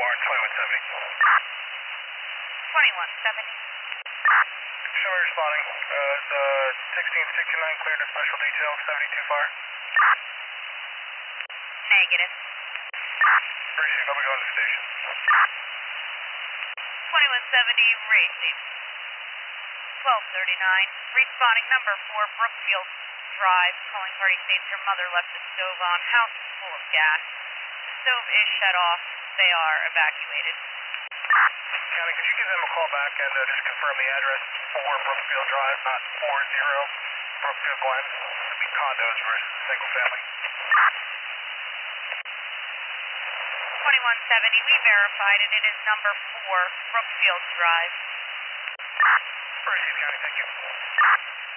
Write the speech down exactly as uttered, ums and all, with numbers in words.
Warren, twenty-one seventy. twenty-one seventy. Show me responding. Uh, it's uh, sixteen sixty-nine cleared to special detail, seventy-two fire. Negative. Appreciate it. I'll be going to the station. twenty-one seventy racing. twelve thirty-nine. Responding number four, Brookfield Drive. Calling party states her mother left the stove on. House is full of gas. The stove is shut off. They are evacuated. County, could you give them a call back and uh, just confirm the address for Brookfield Drive, not four zero Brookfield Glen? It'd be condos versus single family. twenty-one seventy, we verified it. It is number four, Brookfield Drive. Appreciate it, County. Thank you.